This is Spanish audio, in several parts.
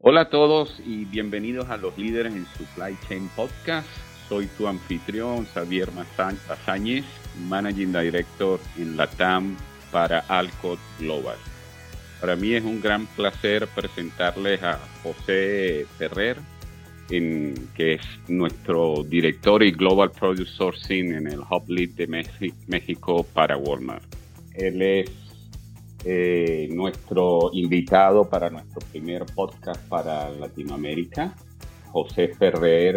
Hola a todos y bienvenidos a Los Líderes en Supply Chain Podcast. Soy tu anfitrión, Xavier Mazáñez, Managing Director en LATAM para Alcott Global. Para mí es un gran placer presentarles a José Ferrer, que es nuestro director y Global Produce Sourcing en el Hub Lead de México para Walmart. Él es nuestro invitado para nuestro primer podcast para Latinoamérica. José Ferrer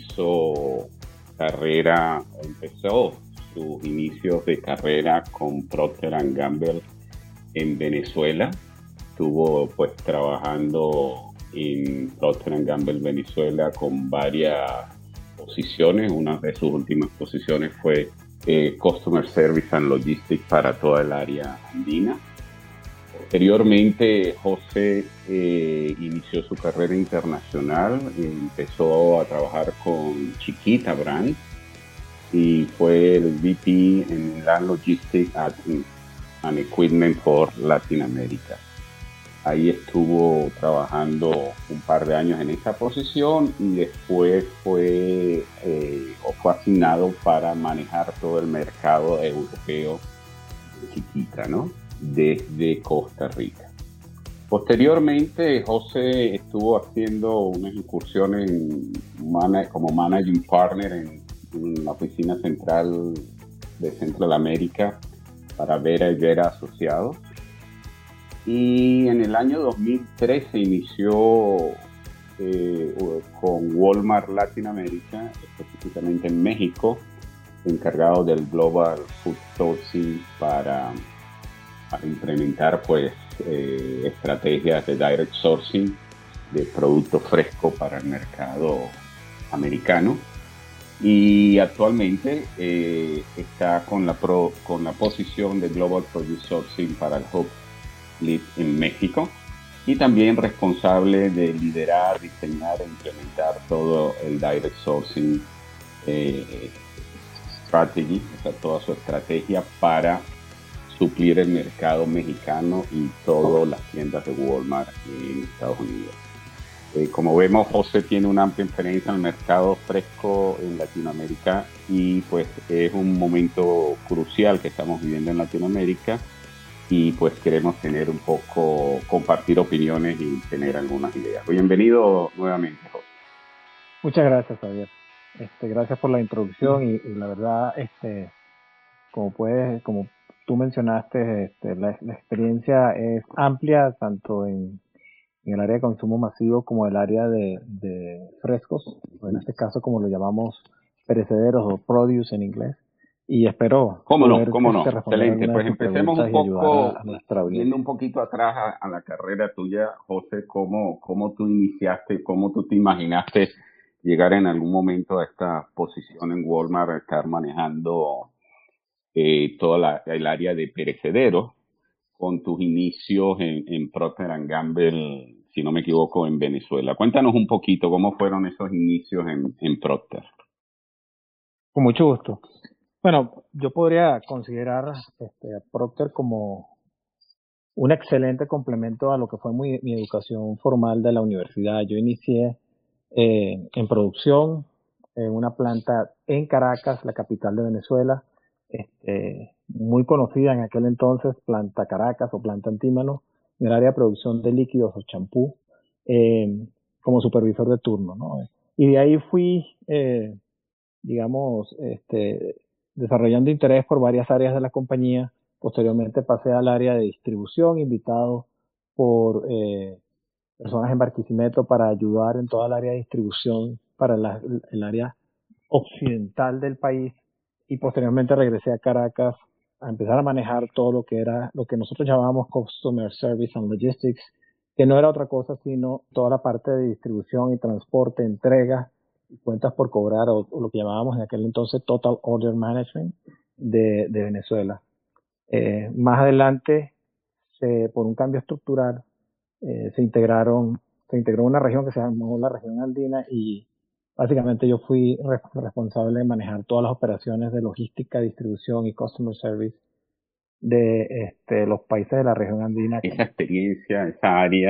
empezó sus inicios de carrera con Procter & Gamble en Venezuela. Estuvo pues trabajando en Procter & Gamble Venezuela con varias posiciones. Una de sus últimas posiciones fue Customer Service and Logistics para toda el área andina. Posteriormente, José inició su carrera internacional, empezó a trabajar con Chiquita Brand y fue el VP en Land Logistics and Equipment for Latinoamérica. Ahí estuvo trabajando un par de años en esa posición y después fue asignado para manejar todo el mercado europeo de Chiquita, ¿no? Desde Costa Rica. Posteriormente, José estuvo haciendo unas incursiones como Managing Partner en la oficina central de Central América para Vera y Vera Asociados. Y en el año 2013 inició con Walmart Latinoamérica, específicamente en México, encargado del Global Food Sourcing para implementar pues estrategias de direct sourcing de productos frescos para el mercado americano, y actualmente está con la posición de Global Produce Sourcing para el Hub Lead en México, y también responsable de liderar, diseñar e implementar todo el direct sourcing strategy, o sea, toda su estrategia para suplir el mercado mexicano y todas las tiendas de Walmart en Estados Unidos. Como vemos, José tiene una amplia experiencia en el mercado fresco en Latinoamérica, y pues es un momento crucial que estamos viviendo en Latinoamérica, y pues queremos compartir opiniones y tener algunas ideas. Bienvenido nuevamente, José. Muchas gracias, Javier. Gracias por la introducción y la verdad, como tú mencionaste, la experiencia es amplia tanto en el área de consumo masivo como el área de frescos, o en este caso como lo llamamos perecederos o produce en inglés. Y espero ¿Cómo no? responder Excelente. Pues empecemos un poco a nuestra audiencia. yendo un poquito atrás a la carrera tuya, José. ¿Cómo tú iniciaste, cómo tú te imaginaste llegar en algún momento a esta posición en Walmart, a estar manejando toda el área de perecederos, con tus inicios en Procter & Gamble, si no me equivoco, en Venezuela? Cuéntanos un poquito cómo fueron esos inicios en Procter. Con mucho gusto. Bueno, yo podría considerar a Procter como un excelente complemento a lo que fue mi educación formal de la universidad. Yo inicié en producción en una planta en Caracas, la capital de Venezuela, muy conocida en aquel entonces, Planta Caracas o Planta Antímano, en el área de producción de líquidos o champú, como supervisor de turno, ¿no? Y de ahí fui, digamos, desarrollando interés por varias áreas de la compañía. Posteriormente pasé al área de distribución, invitado por personas en Barquisimeto para ayudar en toda el área de distribución para el área occidental del país, y posteriormente regresé a Caracas a empezar a manejar todo lo que era lo que nosotros llamábamos Customer Service and Logistics, que no era otra cosa sino toda la parte de distribución y transporte, entrega y cuentas por cobrar, o lo que llamábamos en aquel entonces Total Order Management de Venezuela. Más adelante, por un cambio estructural, se integró una región que se llamó la región andina, y básicamente yo fui responsable de manejar todas las operaciones de logística, distribución y customer service de los países de la región andina. Esa experiencia, esa área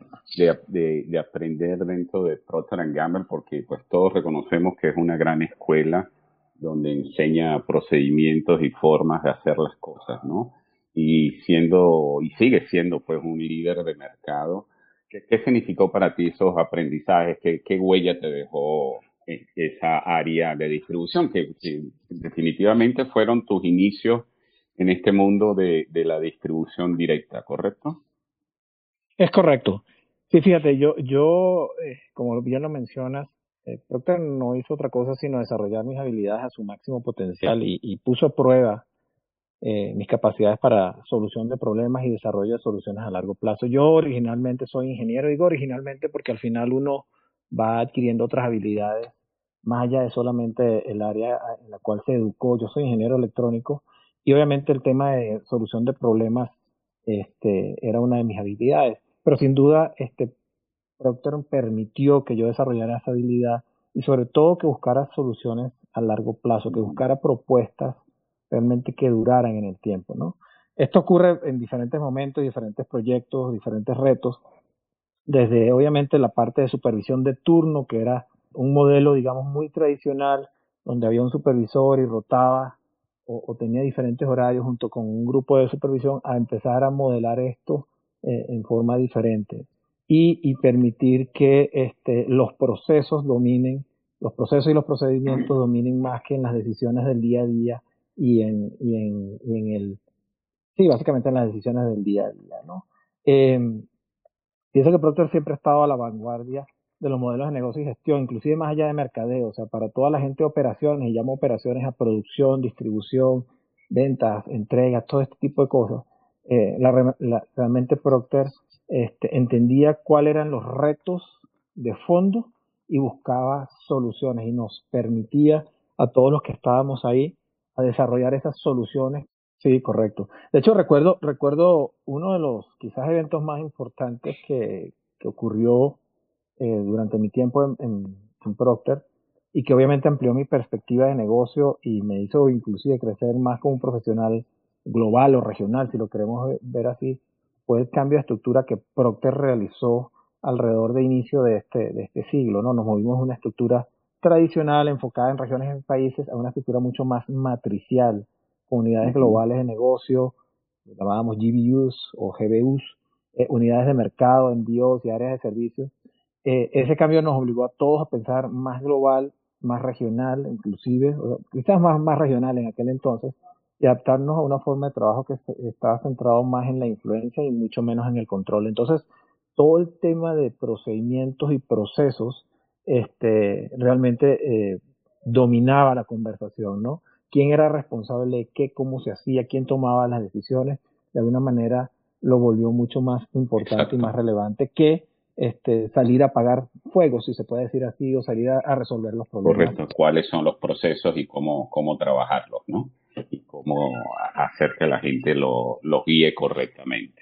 de aprender dentro de Procter Gamble, porque pues todos reconocemos que es una gran escuela donde enseña procedimientos y formas de hacer las cosas, ¿no? Y sigue siendo pues un líder de mercado. ¿Qué significó para ti esos aprendizajes? ¿Qué huella te dejó esa área de distribución? Que definitivamente fueron tus inicios en este mundo de la distribución directa, ¿correcto? Es correcto. Sí, fíjate, como bien lo mencionas, Procter no hizo otra cosa sino desarrollar mis habilidades a su máximo potencial y puso a prueba mis capacidades para solución de problemas y desarrollo de soluciones a largo plazo. Yo originalmente soy ingeniero, digo originalmente porque al final uno va adquiriendo otras habilidades más allá de solamente el área en la cual se educó. Yo soy ingeniero electrónico y obviamente el tema de solución de problemas era una de mis habilidades, pero sin duda Procter permitió que yo desarrollara esa habilidad y sobre todo que buscara soluciones a largo plazo, que buscara propuestas realmente que duraran en el tiempo, ¿no? Esto ocurre en diferentes momentos, diferentes proyectos, diferentes retos, desde obviamente la parte de supervisión de turno, que era un modelo, digamos, muy tradicional, donde había un supervisor y rotaba o tenía diferentes horarios junto con un grupo de supervisión, a empezar a modelar esto en forma diferente y permitir que los procesos dominen, los procesos y los procedimientos dominen más que en las decisiones del día a día sí, básicamente en las decisiones del día a día, ¿no? Eh, Pienso que Procter siempre ha estado a la vanguardia de los modelos de negocio y gestión, inclusive más allá de mercadeo, o sea, para toda la gente de operaciones, y llamo operaciones a producción, distribución, ventas, entregas, todo este tipo de cosas. Realmente Procter entendía cuáles eran los retos de fondo y buscaba soluciones y nos permitía a todos los que estábamos ahí a desarrollar esas soluciones. Sí, correcto. De hecho, recuerdo uno de los quizás eventos más importantes que ocurrió durante mi tiempo en Procter y que obviamente amplió mi perspectiva de negocio y me hizo inclusive crecer más como un profesional global o regional, si lo queremos ver así, fue el cambio de estructura que Procter realizó alrededor de inicio de este siglo, ¿no? Nos movimos de una estructura tradicional enfocada en regiones y países a una estructura mucho más matricial, con unidades Ujú. globales de negocio, lo llamábamos GBUs o GBUs, unidades de mercado, envíos y áreas de servicio. Ese cambio nos obligó a todos a pensar más global, más regional, inclusive, o quizás más regional en aquel entonces, y adaptarnos a una forma de trabajo que estaba centrado más en la influencia y mucho menos en el control. Entonces, todo el tema de procedimientos y procesos realmente dominaba la conversación, ¿no? ¿Quién era responsable de qué, cómo se hacía, quién tomaba las decisiones? De alguna manera lo volvió mucho más importante y Exacto, más relevante que salir a apagar fuegos, si se puede decir así, o salir a resolver los problemas. correcto. ¿Cuáles son los procesos y cómo trabajarlos, ¿no? Y cómo hacer que la gente lo guíe correctamente.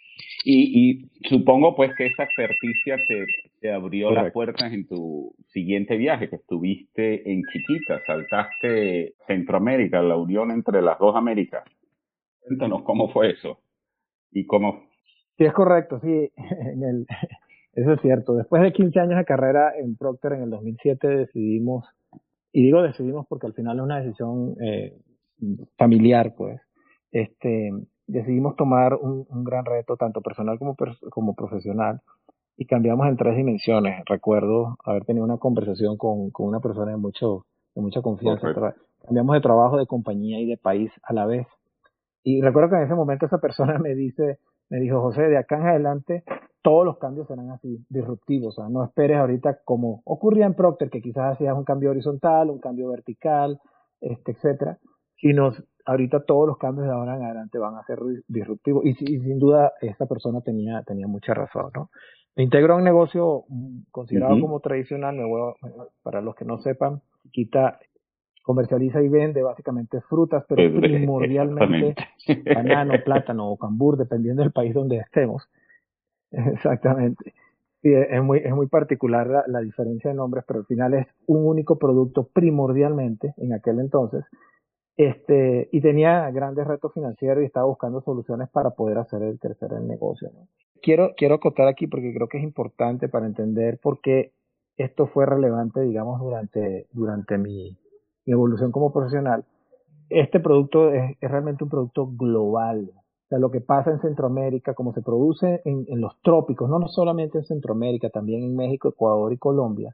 Y supongo pues que esa experticia te abrió las Correcto. puertas en tu siguiente viaje, que estuviste en Chiquita, saltaste Centroamérica, la unión entre las dos Américas. Cuéntanos cómo fue eso y cómo... Sí, es correcto, sí, eso es cierto. Después de 15 años de carrera en Procter, en el 2007 decidimos, y digo decidimos porque al final es una decisión familiar, pues, este, decidimos tomar un gran reto, tanto personal como profesional, y cambiamos en tres dimensiones. Recuerdo haber tenido una conversación con una persona de mucha confianza. Correcto. Cambiamos de trabajo, de compañía y de país a la vez. Y recuerdo que en ese momento esa persona me dijo, José, de acá en adelante todos los cambios serán así, disruptivos. O sea, no esperes ahorita como ocurría en Procter, que quizás hacías un cambio horizontal, un cambio vertical, etcétera, sino ahorita todos los cambios de ahora en adelante van a ser disruptivos. Y sin duda esta persona tenía mucha razón, ¿no? Me integró a un negocio considerado Ujú. como tradicional, para los que no sepan, Chiquita comercializa y vende básicamente frutas, pero primordialmente Exactamente. banano, plátano o cambur, dependiendo del país donde estemos. Exactamente. Sí, es muy particular la diferencia de nombres, pero al final es un único producto primordialmente en aquel entonces. Y tenía grandes retos financieros y estaba buscando soluciones para poder hacer crecer el negocio, ¿no? Quiero acotar aquí porque creo que es importante para entender por qué esto fue relevante, digamos, durante mi evolución como profesional. Este producto es realmente un producto global. O sea, lo que pasa en Centroamérica, como se produce en los trópicos, no solamente en Centroamérica, también en México, Ecuador y Colombia,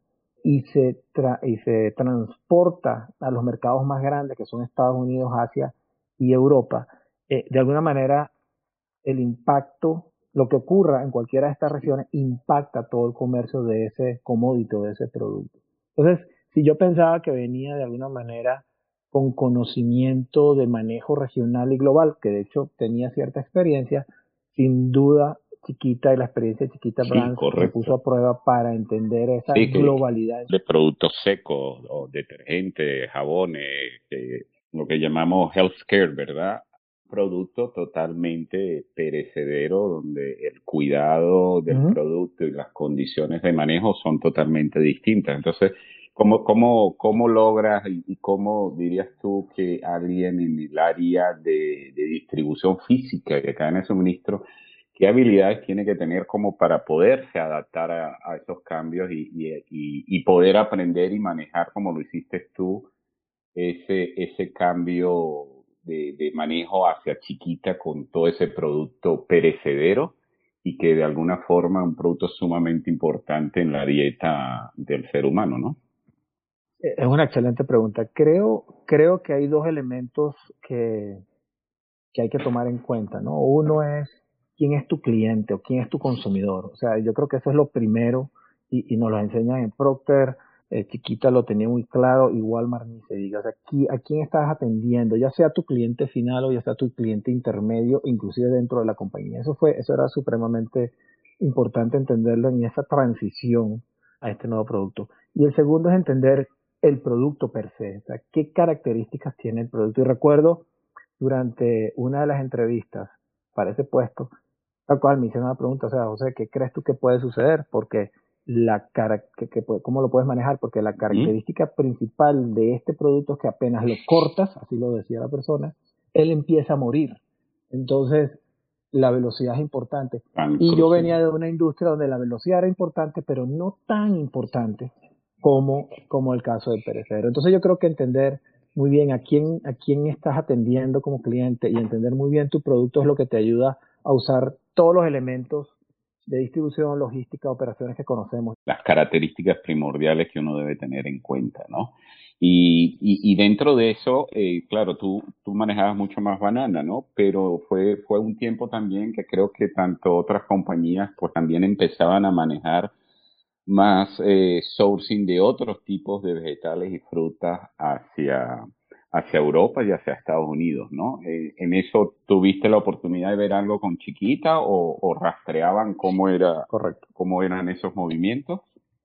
y se transporta a los mercados más grandes, que son Estados Unidos, Asia y Europa, de alguna manera el impacto, lo que ocurra en cualquiera de estas regiones, impacta todo el comercio de ese commodity, de ese producto. Entonces, si yo pensaba que venía de alguna manera con conocimiento de manejo regional y global, que de hecho tenía cierta experiencia, sin duda Chiquita y la experiencia de Chiquita Sí, Brands me puso correcto. a prueba para entender esa Sí, que globalidad. de productos secos o detergentes, jabones, lo que llamamos healthcare, ¿verdad? Producto totalmente perecedero donde el cuidado del Ujú. producto y las condiciones de manejo son totalmente distintas. Entonces, ¿cómo logras y cómo dirías tú que alguien en el área de distribución física y de cadena de suministro, qué habilidades tiene que tener como para poderse adaptar a esos cambios y poder aprender y manejar como lo hiciste tú ese cambio de manejo hacia Chiquita con todo ese producto perecedero y que de alguna forma es un producto sumamente importante en la dieta del ser humano, ¿no? Es una excelente pregunta. Creo que hay dos elementos que, que hay que tomar en cuenta, ¿no? Uno es quién es tu cliente o quién es tu consumidor. O sea, yo creo que eso es lo primero y nos lo enseñan en Procter. Chiquita lo tenía muy claro, y Walmart ni se diga. O sea, ¿a quién estás atendiendo? Ya sea tu cliente final o ya sea tu cliente intermedio, inclusive dentro de la compañía. Eso era supremamente importante entenderlo en esa transición a este nuevo producto. Y el segundo es entender el producto per se. O sea, qué características tiene el producto. Y recuerdo durante una de las entrevistas para ese puesto, tal cual me hicieron una pregunta, o sea, José, ¿qué crees tú que puede suceder? Porque ¿cómo lo puedes manejar? Porque la Ujú. característica principal de este producto es que apenas lo cortas, así lo decía la persona, él empieza a morir. Entonces, la velocidad es importante. Tan Y yo venía crucial. de una industria donde la velocidad era importante, pero no tan importante como el caso del perecedero. Entonces yo creo que entender muy bien a quién estás atendiendo como cliente y entender muy bien tu producto es lo que te ayuda a usar todos los elementos de distribución, logística, operaciones que conocemos. Las características primordiales que uno debe tener en cuenta, ¿no? Y dentro de eso, claro, tú manejabas mucho más banana, ¿no? Pero fue un tiempo también que creo que tanto otras compañías pues también empezaban a manejar más sourcing de otros tipos de vegetales y frutas hacia Europa y hacia Estados Unidos, ¿no? ¿En eso tuviste la oportunidad de ver algo con Chiquita o rastreaban Correcto. cómo eran esos movimientos?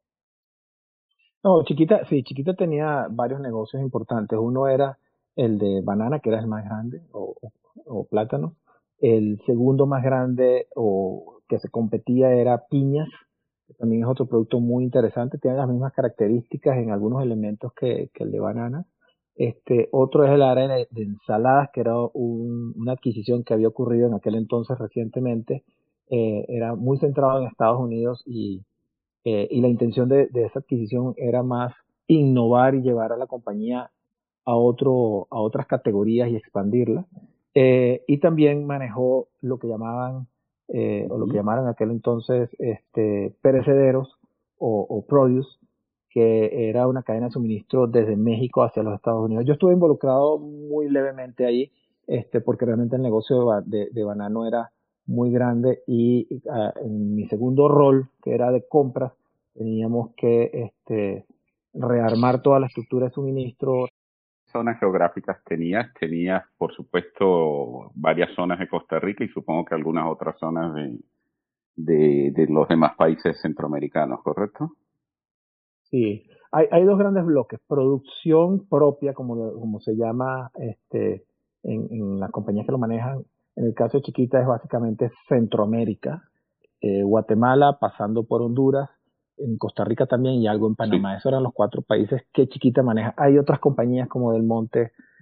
No, Chiquita, sí, Chiquita tenía varios negocios importantes. Uno era el de banana, que era el más grande, o plátano. El segundo más grande o que se competía era piñas, que también es otro producto muy interesante. Tiene las mismas características en algunos elementos que el de banana. Otro es el área de ensaladas, que era una adquisición que había ocurrido en aquel entonces recientemente. Era muy centrado en Estados Unidos y la intención de esa adquisición era más innovar y llevar a la compañía a otras categorías y expandirla. Y también manejó lo que llamaban, o lo que Ujú. llamaron en aquel entonces, perecederos o produce, que era una cadena de suministro desde México hacia los Estados Unidos. Yo estuve involucrado muy levemente ahí, porque realmente el negocio de banano era muy grande y en mi segundo rol, que era de compras, teníamos que rearmar toda la estructura de suministro. Zonas geográficas tenías, por supuesto, varias zonas de Costa Rica y supongo que algunas otras zonas de los demás países centroamericanos, ¿correcto? Sí, hay dos grandes bloques, producción propia, como se llama en las compañías que lo manejan. En el caso de Chiquita es básicamente Centroamérica, Guatemala, pasando por Honduras, en Costa Rica también y algo en Sí. Panamá. Esos eran los cuatro países que Chiquita maneja. Hay otras compañías como Del Monte,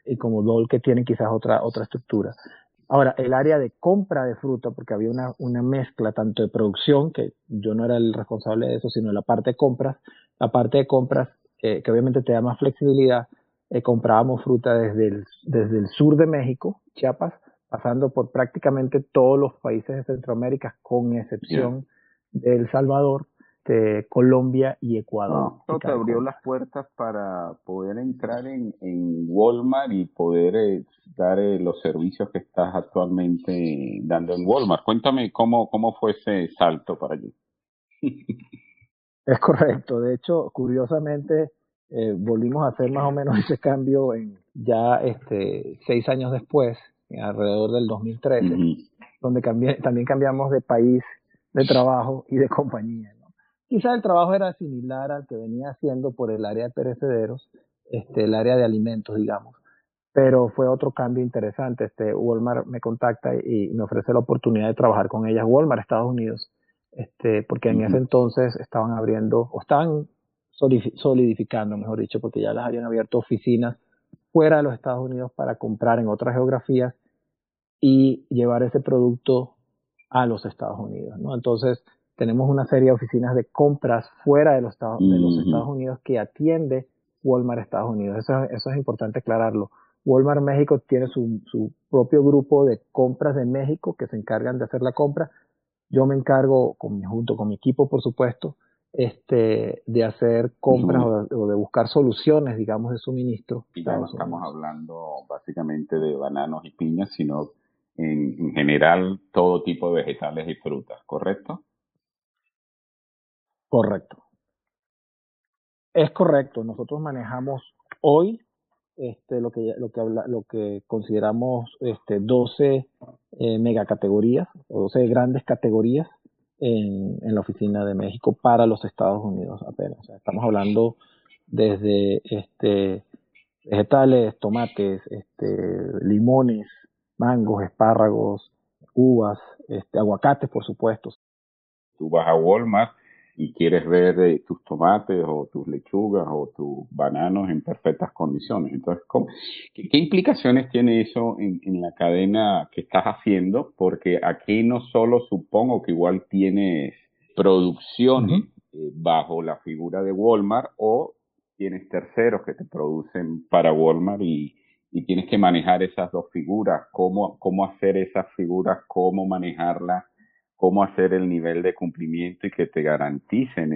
y como Dole, que tienen quizás otra estructura. Ahora, el área de compra de fruta, porque había una mezcla tanto de producción, que yo no era el responsable de eso, sino la parte de compras, que obviamente te da más flexibilidad. Comprábamos fruta desde el sur de México, Chiapas, pasando por prácticamente todos los países de Centroamérica, con Ya. excepción de El Salvador, de Colombia y Ecuador, Esto te chica de abrió las compra. puertas para poder entrar en Walmart y poder dar los servicios que estás actualmente dando en Walmart. Cuéntame cómo fue ese salto para allí. Es correcto. De hecho, curiosamente, volvimos a hacer más o menos ese cambio ya 6 años después, alrededor del 2013, Ujú, donde también cambiamos de país, de trabajo y de compañía, ¿no? Quizá el trabajo era similar al que venía haciendo por el área de perecederos, el área de alimentos, digamos, pero fue otro cambio interesante. Walmart me contacta y me ofrece la oportunidad de trabajar con ellas, Walmart Estados Unidos, porque en ese ujú. entonces estaban abriendo, o estaban solidificando, mejor dicho, porque ya las habían abierto oficinas fuera de los Estados Unidos para comprar en otras geografías y llevar ese producto a los Estados Unidos, ¿no? Entonces, tenemos una serie de oficinas de compras fuera de los Ujú. Estados Unidos que atiende Walmart Estados Unidos. Eso es importante aclararlo. Walmart México tiene su propio grupo de compras de México que se encargan de hacer la compra. Yo me encargo, junto con mi equipo, por supuesto, de hacer compras o de buscar soluciones, digamos, de suministro a Y ya no Estados estamos Unidos. hablando básicamente de bananos y piñas, sino en general todo tipo de vegetales y frutas, ¿correcto? Correcto. Es correcto. Nosotros manejamos hoy lo que consideramos 12 megacategorías o 12 grandes categorías en la oficina de México para los Estados Unidos apenas. O sea, estamos hablando desde vegetales, tomates, limones, mangos, espárragos, uvas, aguacates, por supuesto. Tú vas a Walmart y quieres ver tus tomates o tus lechugas o tus bananos en perfectas condiciones. Entonces, ¿qué implicaciones tiene eso en la cadena que estás haciendo? Porque aquí no solo supongo que igual tienes producciones Ujú. bajo la figura de Walmart o tienes terceros que te producen para Walmart y tienes que manejar esas dos figuras, cómo hacer esas figuras, cómo manejarlas, cómo hacer el nivel de cumplimiento y que te garanticen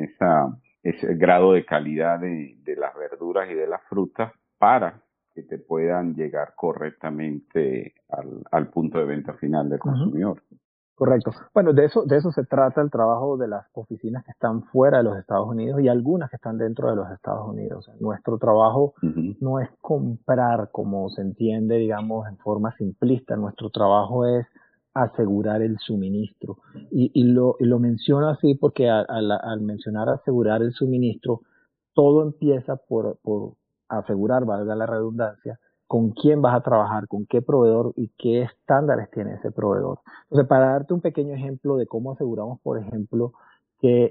ese grado de calidad de las verduras y de las frutas para que te puedan llegar correctamente al punto de venta final del Ujú. consumidor. Correcto. Bueno, de eso se trata el trabajo de las oficinas que están fuera de los Estados Unidos y algunas que están dentro de los Estados Unidos. Nuestro trabajo Ujú, no es comprar como se entiende, digamos, en forma simplista. Nuestro trabajo es asegurar el suministro. Y lo menciono así porque al mencionar asegurar el suministro, todo empieza por asegurar, valga la redundancia, con quién vas a trabajar, con qué proveedor y qué estándares tiene ese proveedor. Entonces, para darte un pequeño ejemplo de cómo aseguramos, por ejemplo, que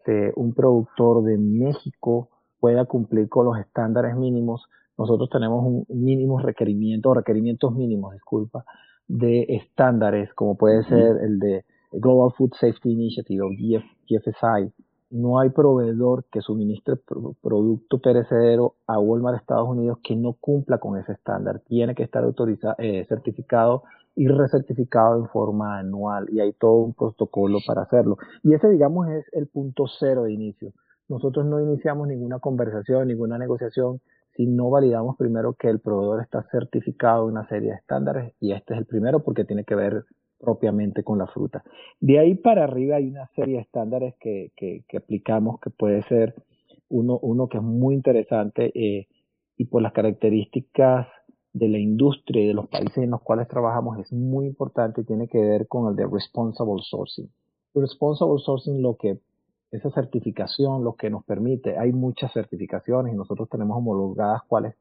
un productor de México pueda cumplir con los estándares mínimos, nosotros tenemos un mínimo requerimiento, o requerimientos mínimos, disculpa, de estándares, como puede ujú. ser el de Global Food Safety Initiative o GFSI. No hay proveedor que suministre producto perecedero a Walmart Estados Unidos que no cumpla con ese estándar. Tiene que estar certificado y recertificado en forma anual y hay todo un protocolo para hacerlo. Y ese, digamos, es el punto cero de inicio. Nosotros no iniciamos ninguna conversación, ninguna negociación si no validamos primero que el proveedor está certificado en una serie de estándares y este es el primero porque tiene que ver propiamente con la fruta. De ahí para arriba hay una serie de estándares que aplicamos que puede ser uno que es muy interesante y por las características de la industria y de los países en los cuales trabajamos es muy importante y tiene que ver con el de Responsible Sourcing. Responsible Sourcing, esa certificación, lo que nos permite, hay muchas certificaciones y nosotros tenemos homologadas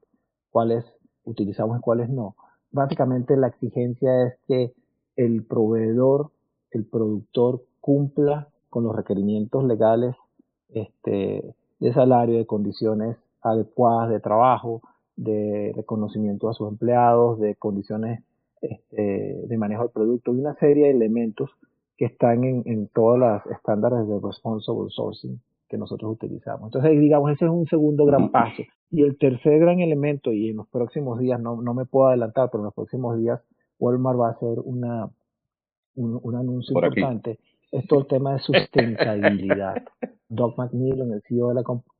cuáles utilizamos y cuáles no. Básicamente la exigencia es que el proveedor, el productor cumpla con los requerimientos legales de salario, de condiciones adecuadas de trabajo, de reconocimiento a sus empleados, de condiciones de manejo del producto y una serie de elementos que están en todos los estándares de responsible sourcing que nosotros utilizamos. Entonces, digamos, ese es un segundo gran paso. Y el tercer gran elemento, y en los próximos días, no me puedo adelantar, pero en los próximos días Walmart va a hacer un anuncio por aquí. importante, es todo el tema de sustentabilidad. Doug McMillon, el CEO de la compañía,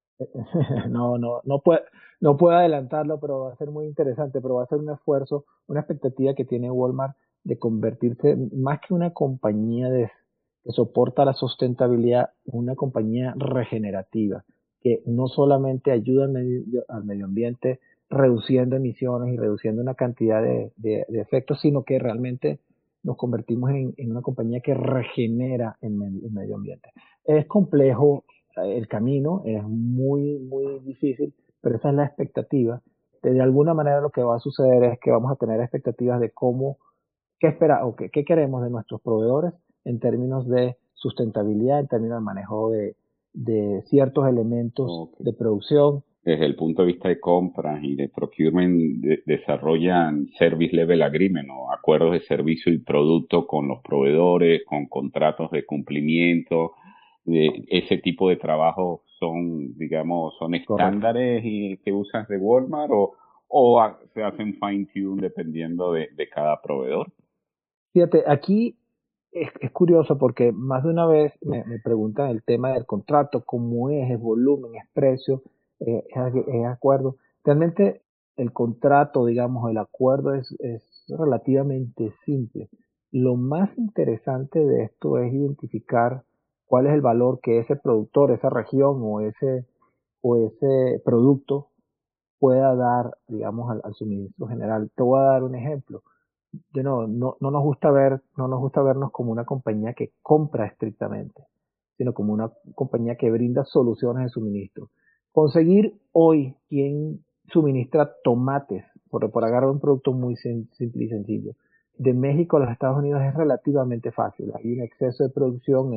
no puedo adelantarlo, pero va a ser muy interesante, pero va a ser un esfuerzo, una expectativa que tiene Walmart de convertirse más que una compañía que soporta la sustentabilidad, una compañía regenerativa, que no solamente ayuda al medio ambiente reduciendo emisiones y reduciendo una cantidad de efectos, sino que realmente nos convertimos en una compañía que regenera el medio ambiente. Es complejo el camino, es muy difícil, pero esa es la expectativa. De alguna manera lo que va a suceder es que vamos a tener expectativas de qué espera o qué queremos de nuestros proveedores en términos de sustentabilidad, en términos de manejo de ciertos elementos Okay. de producción. Desde el punto de vista de compras y de procurement, desarrollan service level agreement o acuerdos de servicio y producto con los proveedores, con contratos de cumplimiento. Ese tipo de trabajo son, digamos, son Correcto. estándares y que usas de Walmart se hacen fine tune dependiendo de cada proveedor. Fíjate, aquí es curioso porque más de una vez me preguntan el tema del contrato, cómo es volumen, es precio, es acuerdo. Realmente el contrato, digamos, el acuerdo es relativamente simple. Lo más interesante de esto es identificar cuál es el valor que ese productor, esa región o ese producto pueda dar, digamos, al suministro general. Te voy a dar un ejemplo. No nos gusta no nos gusta vernos como una compañía que compra estrictamente, sino como una compañía que brinda soluciones de suministro. Conseguir hoy quien suministra tomates, por agarrar un producto muy simple y sencillo, de México a los Estados Unidos es relativamente fácil. Hay un exceso de producción,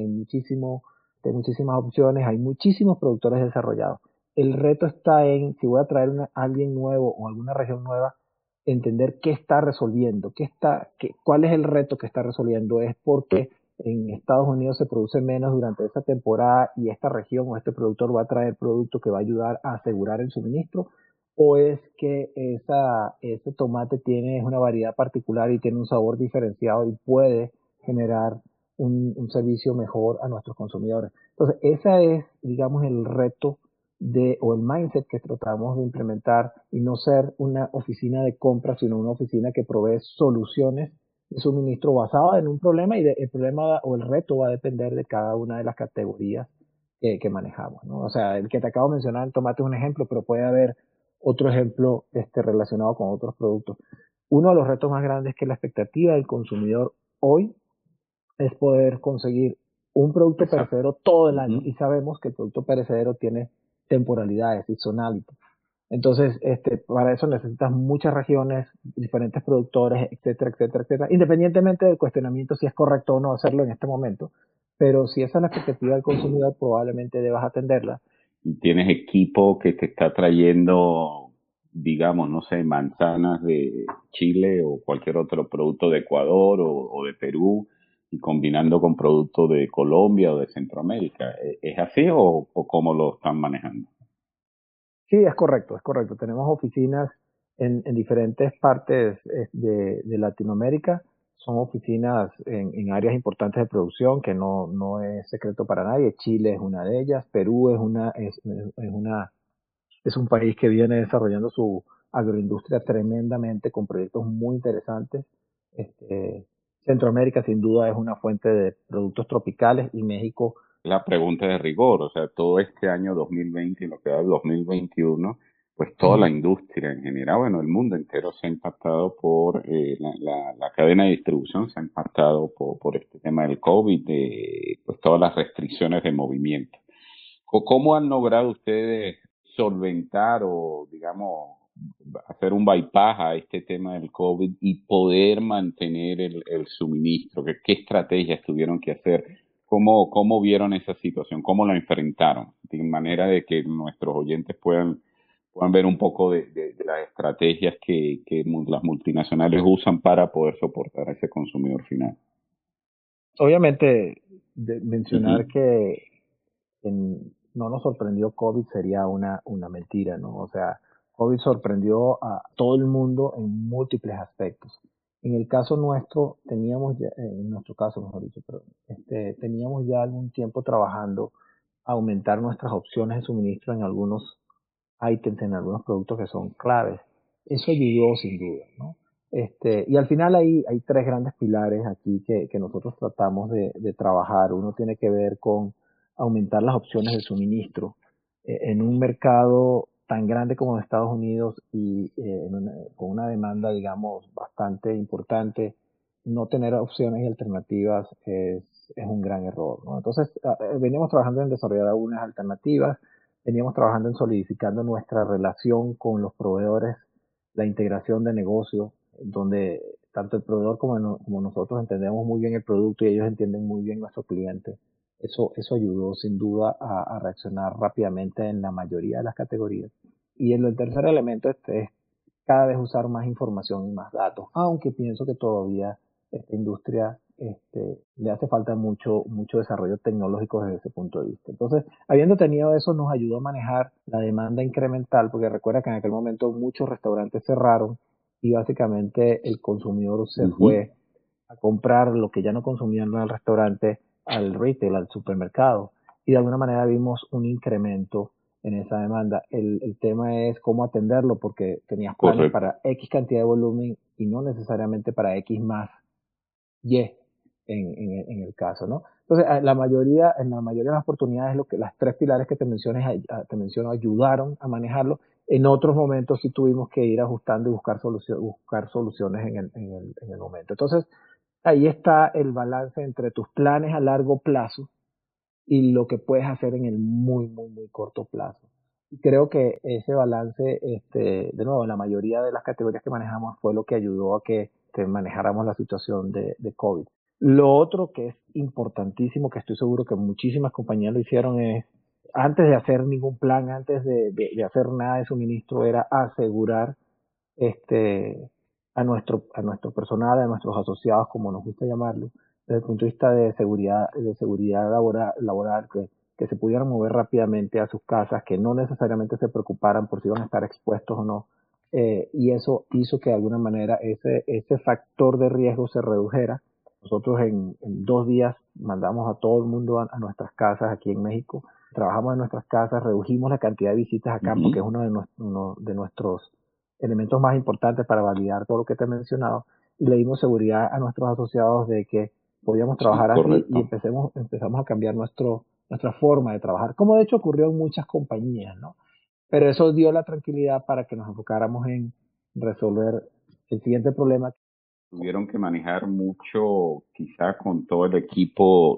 hay muchísimas opciones, hay muchísimos productores desarrollados. El reto está en, si voy a traer a alguien nuevo o alguna región nueva, entender qué está resolviendo, cuál es el reto que está resolviendo. ¿Es porque en Estados Unidos se produce menos durante esa temporada y esta región o este productor va a traer producto que va a ayudar a asegurar el suministro? ¿O es que ese tomate tiene una variedad particular y tiene un sabor diferenciado y puede generar un servicio mejor a nuestros consumidores? Entonces, ese es, digamos, el reto o el mindset que tratamos de implementar y no ser una oficina de compra, sino una oficina que provee soluciones de suministro basadas en un problema y el problema o el reto va a depender de cada una de las categorías que manejamos, ¿no? O sea, el que te acabo de mencionar, el tomate es un ejemplo, pero puede haber otro ejemplo relacionado con otros productos. Uno de los retos más grandes es que la expectativa del consumidor hoy es poder conseguir un producto Exacto. perecedero todo el año y sabemos que el producto perecedero tiene temporalidades, seasonality. Entonces, para eso necesitas muchas regiones, diferentes productores, etcétera, etcétera, etcétera, independientemente del cuestionamiento si es correcto o no hacerlo en este momento. Pero si esa es la expectativa del consumidor, probablemente debas atenderla. Y tienes equipo que te está trayendo, digamos, no sé, manzanas de Chile o cualquier otro producto de Ecuador o de Perú y combinando con productos de Colombia o de Centroamérica. ¿Es así o cómo lo están manejando? Sí, es correcto, es correcto. Tenemos oficinas en diferentes partes de Latinoamérica. Son oficinas en áreas importantes de producción que no es secreto para nadie. Chile es una de ellas. Perú es un país que viene desarrollando su agroindustria tremendamente con proyectos muy interesantes. Este, Centroamérica sin duda es una fuente de productos tropicales y México. La pregunta de rigor, o sea, todo este año 2020 y lo que va del 2021, pues toda la Ujú. industria en general, bueno, el mundo entero se ha impactado por la cadena de distribución, se ha impactado por este tema del COVID, de pues todas las restricciones de movimiento. ¿Cómo han logrado ustedes solventar o, digamos, hacer un bypass a este tema del COVID y poder mantener el suministro? ¿Qué estrategias tuvieron que hacer? ¿Cómo vieron esa situación? ¿Cómo la enfrentaron? De manera de que nuestros oyentes puedan puedan ver un poco de las estrategias que las multinacionales usan para poder soportar a ese consumidor final. Obviamente, Ujú. mencionar que no nos sorprendió COVID sería una mentira, ¿no? O sea, COVID sorprendió a todo el mundo en múltiples aspectos. En el caso nuestro, teníamos ya, en nuestro caso, mejor dicho, pero, teníamos ya algún tiempo trabajando a aumentar nuestras opciones de suministro en algunos ítems, en algunos productos que son claves. Eso ayudó sin duda, ¿no? Y al final hay tres grandes pilares aquí que nosotros tratamos de trabajar. Uno tiene que ver con aumentar las opciones de suministro. En un mercado tan grande como en Estados Unidos y con una demanda, digamos, bastante importante, no tener opciones y alternativas es un gran error, ¿no? Entonces, veníamos trabajando en desarrollar algunas alternativas, veníamos trabajando en solidificando nuestra relación con los proveedores, la integración de negocio, donde tanto el proveedor como nosotros entendemos muy bien el producto y ellos entienden muy bien nuestro cliente. Eso ayudó sin duda a reaccionar rápidamente en la mayoría de las categorías. Y el tercer elemento es cada vez usar más información y más datos, aunque pienso que todavía esta industria le hace falta mucho desarrollo tecnológico desde ese punto de vista. Entonces, habiendo tenido eso, nos ayudó a manejar la demanda incremental, porque recuerda que en aquel momento muchos restaurantes cerraron y básicamente el consumidor se Ujú. fue a comprar lo que ya no consumían en el restaurante al retail, al supermercado. Y de alguna manera vimos un incremento en esa demanda. El tema es cómo atenderlo, porque tenías planes Correcto. para X cantidad de volumen y no necesariamente para X más Y en el caso, ¿no? Entonces, en la mayoría de las oportunidades, las tres pilares que te menciono ayudaron a manejarlo. En otros momentos sí tuvimos que ir ajustando y buscar soluciones en el momento. Entonces, ahí está el balance entre tus planes a largo plazo y lo que puedes hacer en el muy corto plazo. Y creo que ese balance, de nuevo, en la mayoría de las categorías que manejamos fue lo que ayudó a que manejáramos la situación de COVID. Lo otro que es importantísimo, que estoy seguro que muchísimas compañías lo hicieron, es antes de hacer ningún plan, antes de hacer nada de suministro, era asegurar este, a nuestro personal, a nuestros asociados, como nos gusta llamarlo, desde el punto de vista de seguridad laboral, que se pudieran mover rápidamente a sus casas, que no necesariamente se preocuparan por si iban a estar expuestos o no. Y eso hizo que de alguna manera ese factor de riesgo se redujera. Nosotros en 2 días mandamos a todo el mundo a nuestras casas aquí en México. Trabajamos en nuestras casas, redujimos la cantidad de visitas a campo, Ujú. que es uno de nuestros elementos más importantes para validar todo lo que te he mencionado, y le dimos seguridad a nuestros asociados de que podíamos Sí, trabajar así y correcto. empezamos a cambiar nuestra forma de trabajar, como de hecho ocurrió en muchas compañías, ¿no? Pero eso dio la tranquilidad para que nos enfocáramos en resolver el siguiente problema. Tuvieron que manejar mucho, quizá con todo el equipo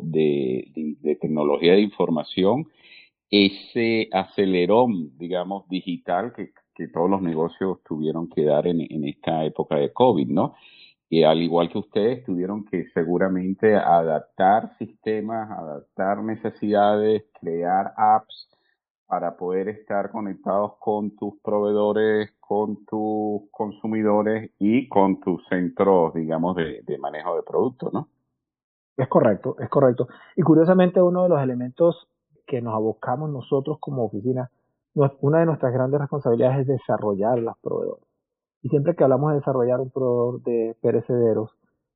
de tecnología de información, ese acelerón, digamos, digital que todos los negocios tuvieron que dar en esta época de COVID, ¿no? Y al igual que ustedes, tuvieron que seguramente adaptar sistemas, adaptar necesidades, crear apps para poder estar conectados con tus proveedores, con tus consumidores y con tus centros, digamos, de manejo de productos, ¿no? Es correcto, es correcto. Y curiosamente uno de los elementos que nos abocamos nosotros como oficina, una de nuestras grandes responsabilidades es desarrollar los proveedores. Y siempre que hablamos de desarrollar un proveedor de perecederos,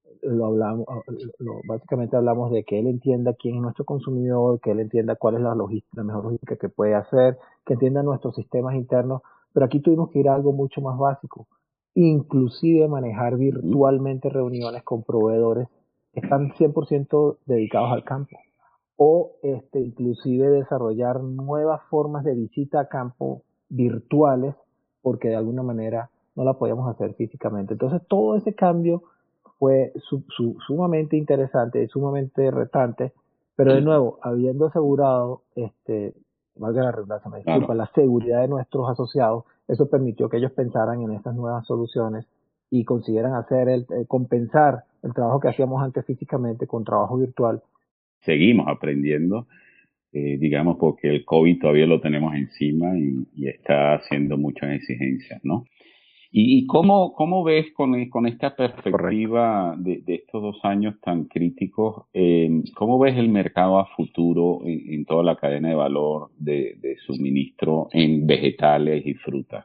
básicamente hablamos de que él entienda quién es nuestro consumidor, que él entienda cuál es la mejor logística que puede hacer, que entienda nuestros sistemas internos, pero aquí tuvimos que ir a algo mucho más básico, inclusive manejar Ujú. virtualmente reuniones con proveedores que están 100% dedicados al campo, o inclusive desarrollar nuevas formas de visita a campo virtuales, porque de alguna manera no la podíamos hacer físicamente. Entonces todo ese cambio fue sumamente interesante y sumamente retante, pero de nuevo, habiendo asegurado, valga la redundancia, me disculpa, Claro. la seguridad de nuestros asociados, eso permitió que ellos pensaran en estas nuevas soluciones y consiguieran compensar el trabajo que hacíamos antes físicamente con trabajo virtual. Seguimos aprendiendo. digamos, porque el COVID todavía lo tenemos encima y está haciendo muchas exigencias, ¿no? ¿Y cómo ves con esta Correcto. perspectiva de estos 2 años tan críticos, cómo ves el mercado a futuro en toda la cadena de valor de suministro en vegetales y frutas?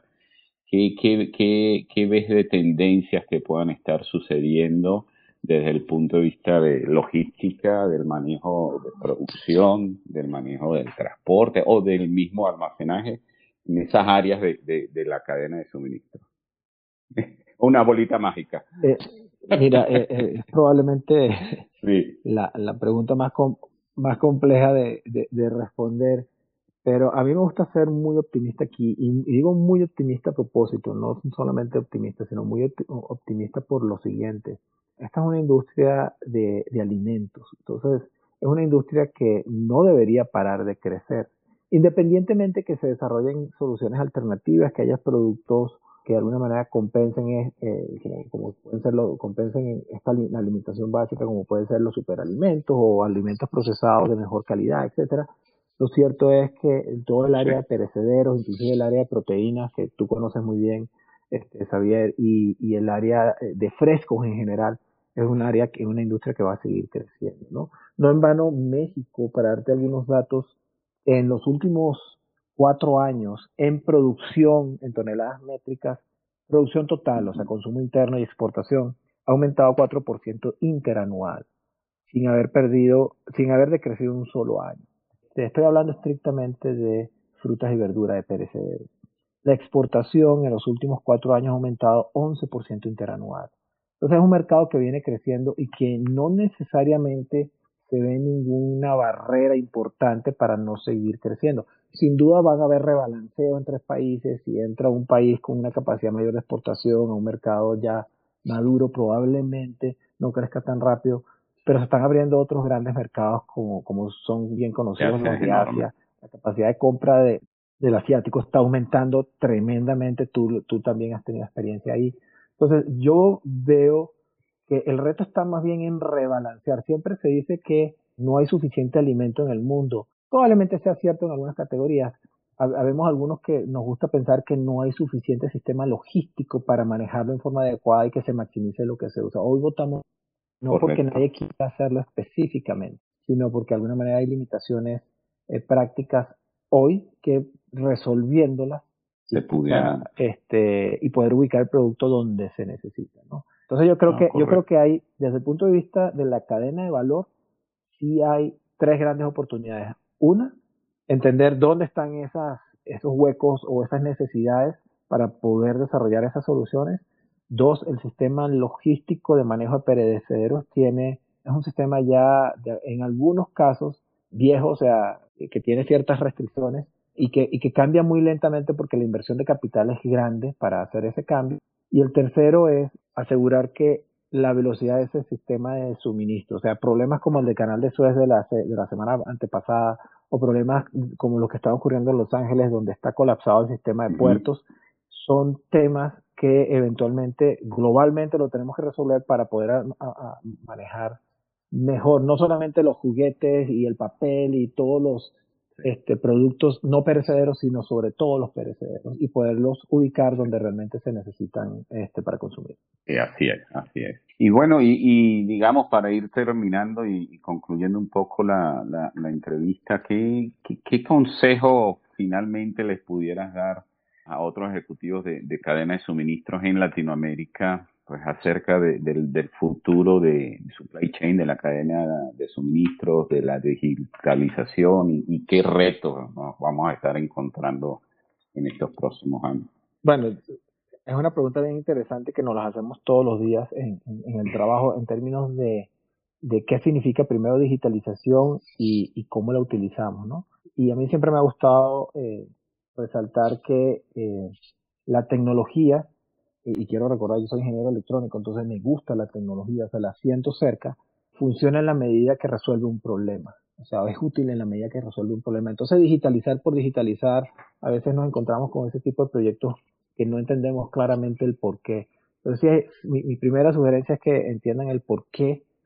¿Qué ves de tendencias que puedan estar sucediendo desde el punto de vista de logística, del manejo de producción, del manejo del transporte o del mismo almacenaje en esas áreas de la cadena de suministro? Una bolita mágica. Eh, Mira, es probablemente Sí, la pregunta más compleja de responder, pero a mí me gusta ser muy optimista aquí, y digo muy optimista a propósito, no solamente optimista, sino muy optimista por lo siguiente. Esta es una industria de alimentos, entonces es una industria que no debería parar de crecer, independientemente que se desarrollen soluciones alternativas, que haya productos que de alguna manera compensen, como pueden ser compensen la alimentación básica, como pueden ser los superalimentos o alimentos procesados de mejor calidad, etcétera. Lo cierto es que en todo el sí, área de perecederos, inclusive el área de proteínas, que tú conoces muy bien, Xavier, y el área de frescos en general, es un área que es una industria que va a seguir creciendo, ¿no? No en vano, México, para darte algunos datos, en los últimos 4 años, en producción, en toneladas métricas, producción total, o sea, ujú, consumo interno y exportación, ha aumentado 4% interanual, sin haber decrecido un solo año. Te estoy hablando estrictamente de frutas y verduras de perecederos. La exportación en los últimos 4 años ha aumentado 11% interanual. Entonces es un mercado que viene creciendo y que no necesariamente se ve ninguna barrera importante para no seguir creciendo. Sin duda van a haber rebalanceo entre países. Si entra un país con una capacidad mayor de exportación a un mercado ya maduro, probablemente no crezca tan rápido, pero se están abriendo otros grandes mercados como son bien ya conocidos sea los es de enorme. Asia. La capacidad de compra del asiático está aumentando tremendamente. Tú también has tenido experiencia ahí. Entonces, yo veo que el reto está más bien en rebalancear. Siempre se dice que no hay suficiente alimento en el mundo. Probablemente sea cierto en algunas categorías. Habemos algunos que nos gusta pensar que no hay suficiente sistema logístico para manejarlo en forma adecuada y que se maximice lo que se usa. Hoy votamos no porque Correcto. nadie quiera hacerlo específicamente, sino porque de alguna manera hay limitaciones prácticas hoy que resolviéndolas Se pudiera. y poder ubicar el producto donde se necesita, ¿no? Entonces No, yo creo correcto. que hay, desde el punto de vista de la cadena de valor, sí hay tres grandes oportunidades. Una, entender dónde están esos huecos o esas necesidades para poder desarrollar esas soluciones. Dos, el sistema logístico de manejo de perecederos es un sistema ya en algunos casos viejo, o sea, que tiene ciertas restricciones y que cambia muy lentamente porque la inversión de capital es grande para hacer ese cambio. Y el tercero es asegurar que la velocidad de ese sistema de suministro, o sea, problemas como el del canal de Suez de la semana antepasada, o problemas como los que están ocurriendo en Los Ángeles, donde está colapsado el sistema de Ujú. puertos, son temas que eventualmente, globalmente, lo tenemos que resolver para poder a manejar mejor, no solamente los juguetes y el papel y todos los Sí. productos no perecederos, sino sobre todo los perecederos y poderlos ubicar donde realmente se necesitan para consumir. Así es, así es. Y bueno, y digamos, para ir terminando y concluyendo un poco la entrevista, ¿qué consejo finalmente les pudieras dar a otros ejecutivos de cadena de suministros en Latinoamérica, pues acerca del futuro de supply chain, de la cadena de suministros, de la digitalización y qué retos nos vamos a estar encontrando en estos próximos años? Bueno, es una pregunta bien interesante que nos las hacemos todos los días en el trabajo en términos de qué significa primero digitalización y cómo la utilizamos, ¿no? Y a mí siempre me ha gustado resaltar que la tecnología, y quiero recordar, yo soy ingeniero electrónico, entonces me gusta la tecnología, o sea, la siento cerca, funciona en la medida que resuelve un problema. O sea, es útil en la medida que resuelve un problema. Entonces, digitalizar por digitalizar, a veces nos encontramos con ese tipo de proyectos que no entendemos claramente el por qué. Entonces, mi primera sugerencia es que entiendan el por qué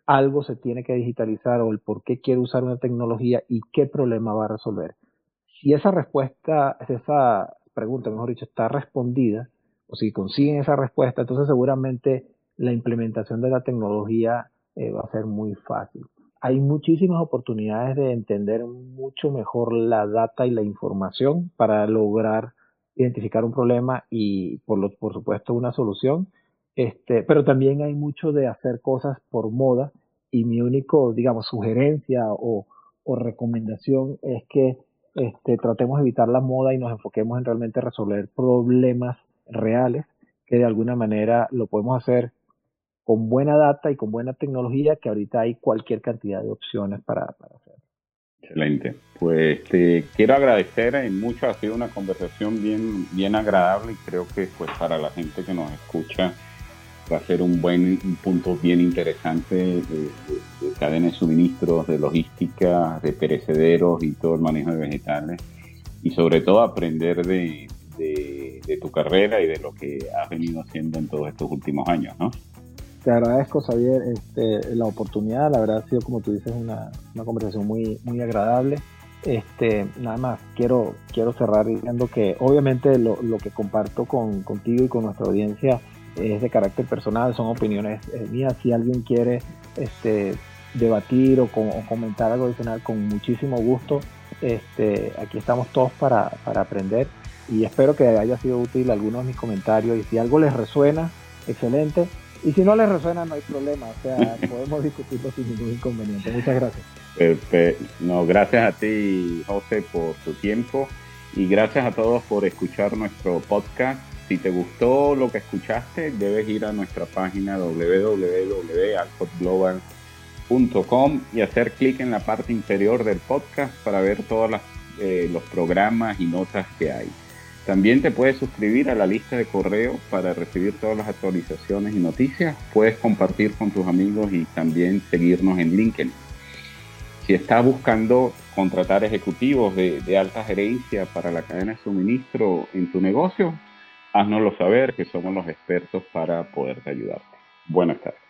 algo se tiene que digitalizar o el por qué quiere usar una tecnología y qué problema va a resolver. Si esa respuesta, esa pregunta, mejor dicho, está respondida, o si consiguen esa respuesta, entonces seguramente la implementación de la tecnología va a ser muy fácil. Hay muchísimas oportunidades de entender mucho mejor la data y la información para lograr identificar un problema y por supuesto una solución. Pero también hay mucho de hacer cosas por moda y mi único, digamos, sugerencia o recomendación es que tratemos de evitar la moda y nos enfoquemos en realmente resolver problemas reales que de alguna manera lo podemos hacer con buena data y con buena tecnología, que ahorita hay cualquier cantidad de opciones para hacer. Excelente. Pues te quiero agradecer mucho, ha sido una conversación bien agradable y creo que pues para la gente que nos escucha va a ser un punto bien interesante de cadena de suministros, de logística, de perecederos y todo el manejo de vegetales y sobre todo aprender de tu carrera y de lo que has venido haciendo en todos estos últimos años, ¿no? Te agradezco, Xavier, la oportunidad. La verdad ha sido, como tú dices, una conversación muy agradable. Nada más, quiero cerrar diciendo que obviamente lo que comparto contigo y con nuestra audiencia es de carácter personal, son opiniones mías. Si alguien quiere debatir o comentar algo adicional, con muchísimo gusto. Aquí estamos todos para aprender y espero que haya sido útil algunos de mis comentarios y si algo les resuena, excelente. Y si no les resuena, no hay problema, o sea, podemos discutirlo sin ningún inconveniente. Muchas gracias. No, gracias a ti, José, por tu tiempo y gracias a todos por escuchar nuestro podcast. Si te gustó lo que escuchaste, debes ir a nuestra página www.alcotglobal.com y hacer clic en la parte inferior del podcast para ver todos los programas y notas que hay. También te puedes suscribir a la lista de correo para recibir todas las actualizaciones y noticias. Puedes compartir con tus amigos y también seguirnos en LinkedIn. Si estás buscando contratar ejecutivos de alta gerencia para la cadena de suministro en tu negocio, háznoslo saber que somos los expertos para poderte ayudarte. Buenas tardes.